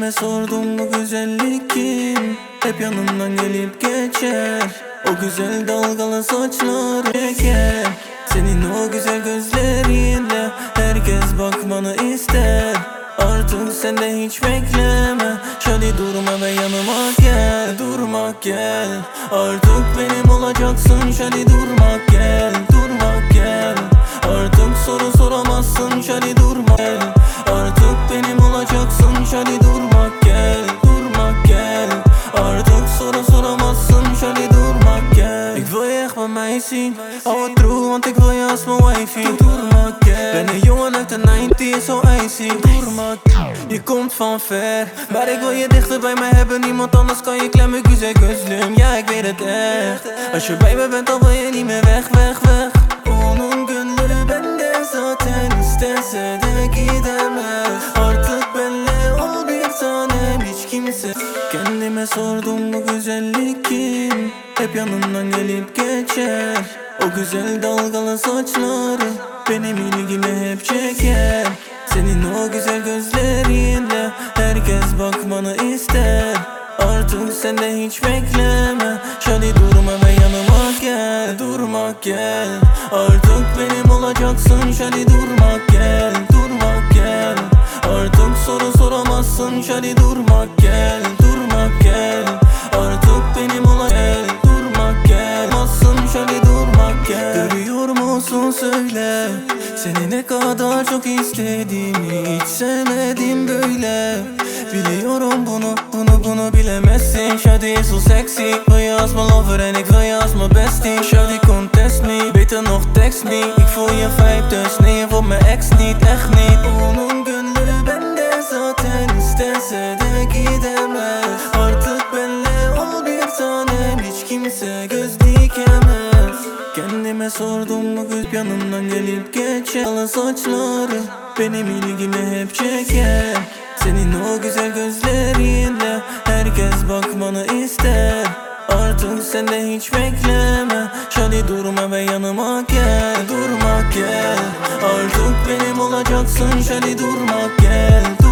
Kendime sordum bu güzellik kim? Hep yanımdan gelip geçer. O güzel dalgalı saçlar çeker. Senin o güzel gözlerinle herkes bakmanı ister. Artık sen de hiç bekleme. Şöyle durma ve yanıma gel. Durmak gel. Artık benim olacaksın. Şöyle durmak gel. Durmak gel. Artık soru soramazsın. Şöyle durmak gel. Artık benim olacaksın. Şöyle durmak gel. Durmak gel. Artık soru soramazsın. Şöyle durmak gel. Ik wil je echt bij mij zien. Hou het true, want ik wil je als mijn wifey. Durmak gel. Ben een jongen uit de 90's, zo icy. Durmak. Je komt van ver, maar ik wil je dichter bij mij hebben. Niemand anders kan je klemmen, güzel gözlüm. Ja, ik weet het echt. Als je bij me bent, dan wil je niet meer weg, weg, weg. Onun gönlü bende zaten, istese de gidemez. Artık benle ol bir tanem, hiç kimse. Kendime sordum bu güzellik kim? Hep yanımdan gelip geçer. O güzel dalgalı saçları benim ilgimi hep çeker. Senin o güzel gözlerinle herkes bakmanı ister. Artık sen de hiç bekleme. Şöyle durma ve yanıma gel. Durmak gel. Artık benim olacaksın. Şöyle durmak gel. Durmak gel. Artık soru soramazsın. Şöyle durmak gel. Durmak gel. Artık benim olacaksın. Durmak gel. Masın şöyle durmak gel. Görüyor musun söyle. Seni ne kadar çok istediğimi, hiç sevmedim böyle. Biliyorum bunu bilemezsin. Shawty is zo sexy. Wil je als mijn lover en ik wil je als mijn bestie. Shawty contest me, beter nog text me. Ik voel je vibe dus, nee je voelt mijn ex niet, echt niet. Onun gönlü bende zaten, istese de gidemez. Artık benle ol bir tanem, hiç kimse göz dikemez. Kendime sordum bu göz yanımdan gelip geçer. Dalgalı saçları benim ilgimi hep çeker. Senin o güzel gözlerinle herkes bakmanı ister. Artık sen de hiç bekleme. Şöyle durma ve yanıma gel. Durmak gel. Artık benim olacaksın. Şöyle durmak gel.